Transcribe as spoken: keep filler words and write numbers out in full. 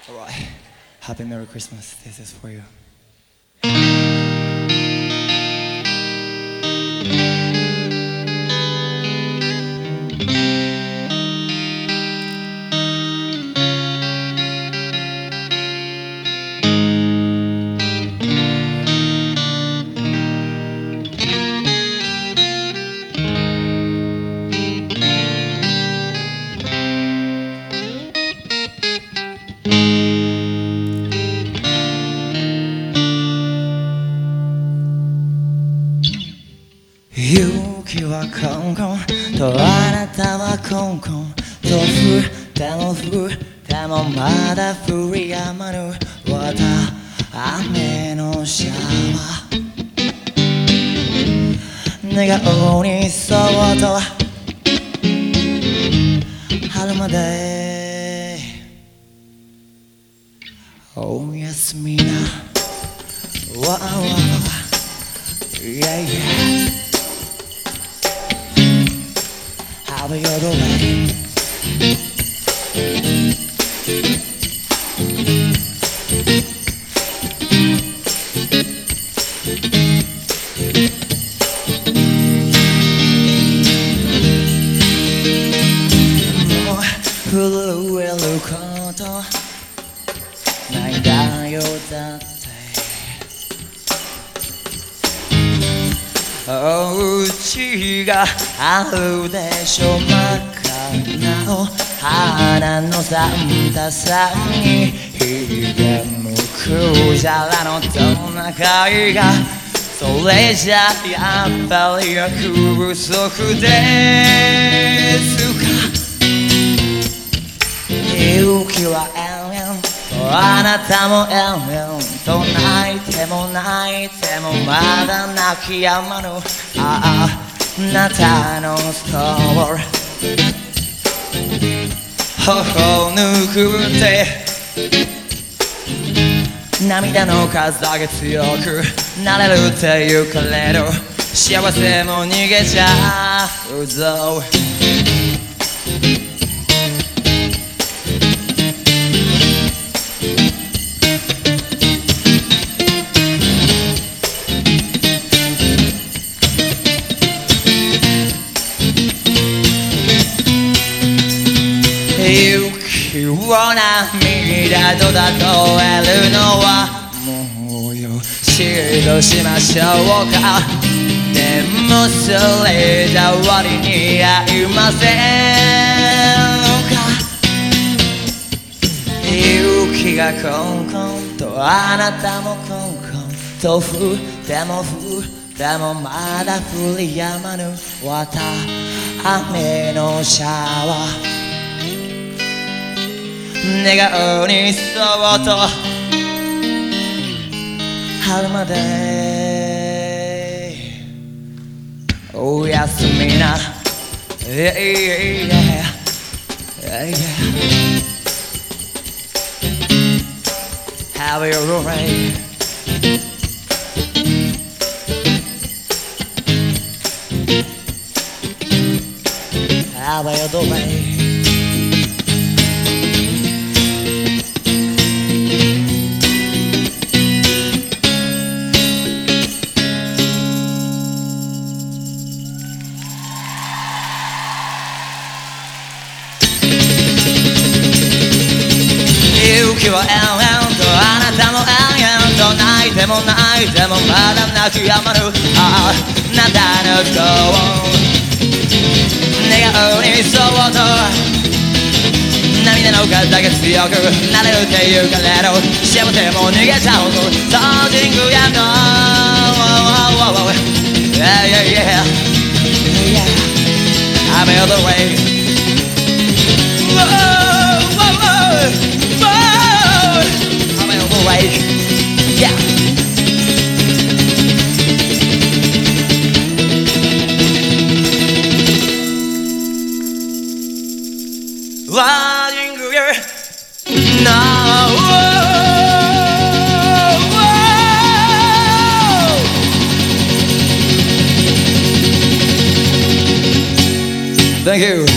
Alright, happy Merry Christmas. This is for you.雪はコンコンとあなたはコンコンと降っても降ってもまだ降り止まぬわた雨のシャワー願顔にそっと春までおやすみなわわ Yeah yeah Have a good way. More who will look out night down your day. お家があるでしょ真っ赤なお花のサンタさんにひげむくじゃらのトナカイがそれじゃやっぱり役不足ですか雪はえんえんあなたもえんえんと泣いても泣いてもまだ泣き止まぬあああなたのストーリー頬ぬくって涙の数だけ強くなれるって言うけれど幸せも逃げちゃうぞ雪を涙と例えるのはもうよしとしましょうかでもそれじゃ終わりに合いませんか雪がコンコンとあなたもコンコンと降っても降ってもまだ降り止まぬわた雨のシャワー笑顔にそっと春までおやすみな Yeah yeah yeah yeah Have your way Have your way雪はえんえんとあなたもえんえんと泣いても泣いてもまだ泣き止まぬああなたの顔笑顔にそっと涙の数だけ強くなれるって言うけれど幸せも逃げちゃうぞ当人具やの Yeah yeah yeah Yeah I'm out of the way Whoa whoa whoa I'm out of the way, yeah. Riding here now. Thank you.